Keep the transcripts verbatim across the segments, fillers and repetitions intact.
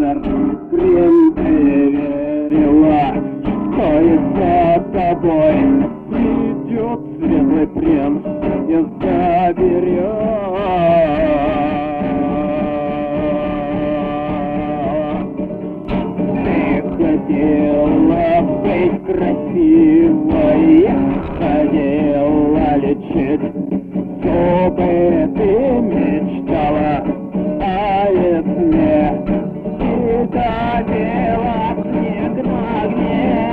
Александр Грин, ты верила, что и за тобой придет светлый принц и заберет. Ты хотела быть красивой, хотела лечить зубы, ты мечтала о весне и добила снег на огне.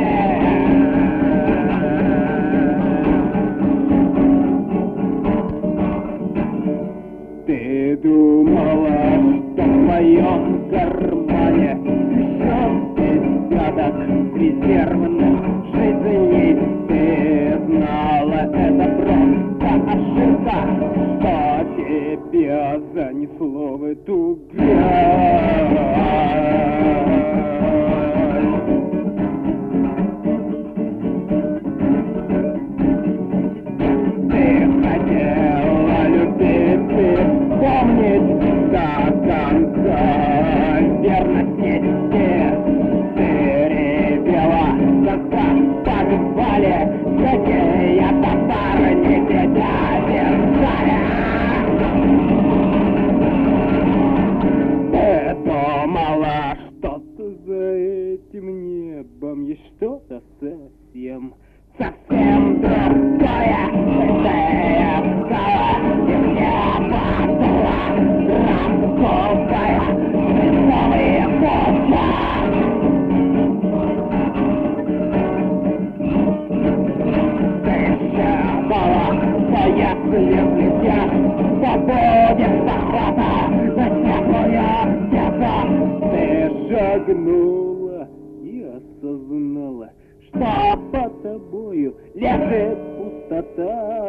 Ты думала, что в твоем кармане лежит десяток резервных жизней. Ты знала, это просто ошибка, что тебя занесло в эту грязь. Ты хотела любить и помнить до конца верности. Ты ревела, когда погибали какие парни тебя держали. Ты думала, что за этим небом есть что-то совсем, совсем другое. Ты искала, и мне падала рамковая веселая куча. Ты считала, что если влетят, то будет охота на всякую птицу. Ты шагнула и осознала, что под тобою лежит пустота.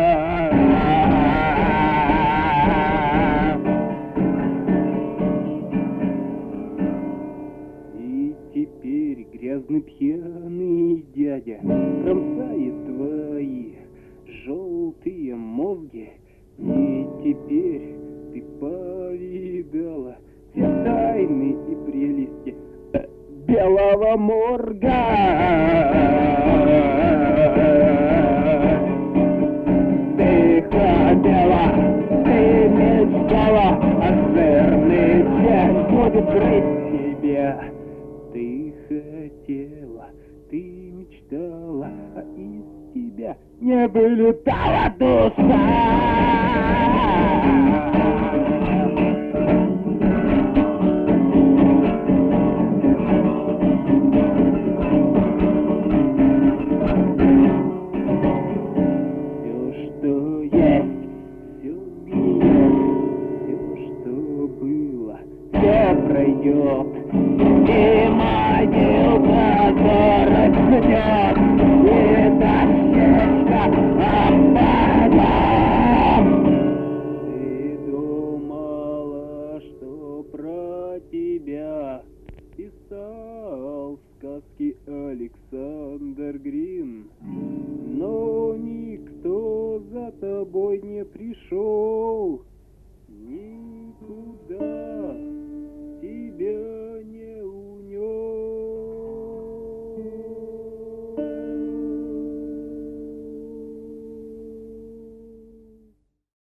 И теперь грязный пьяный дядя кромсает твои желтые мозги. И теперь ты повидала все тайны и прелести белого морга. Ты хотела, ты мечтала, а жирный червь будет грызть тебя. Ты хотела, ты мечтала, а из тебя не вылетала душа. Пройдет, и могилка зарастет, и дощечка опадет.